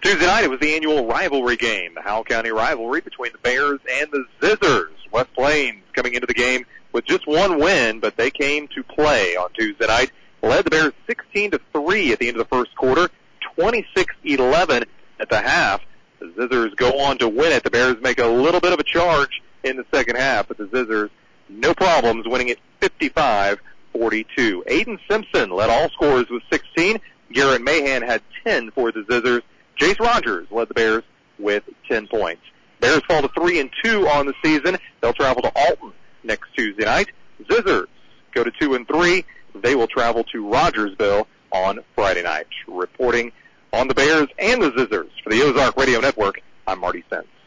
Tuesday night, it was the annual rivalry game, the Howell County rivalry between the Bears and the Zizzers. West Plains coming into the game with just one win, but they came to play on Tuesday night. Led the Bears 16-3 at the end of the first quarter, 26-11 at the half. The Zizzers go on to win it. The Bears make a little bit of a charge in the second half, but the Zizzers, no problems, winning it 55-42. Aiden Simpson led all scorers with 16. Garrett Mahan had 10 for the Zizzers. Jace Rogers led the Bears with 10 points. Bears fall to 3-2 on the season. They'll travel to Alton next Tuesday night. Zizzers go to 2-3. They will travel to Rogersville on Friday night. Reporting on the Bears and the Zizzers for the Ozark Radio Network, I'm Marty Sense.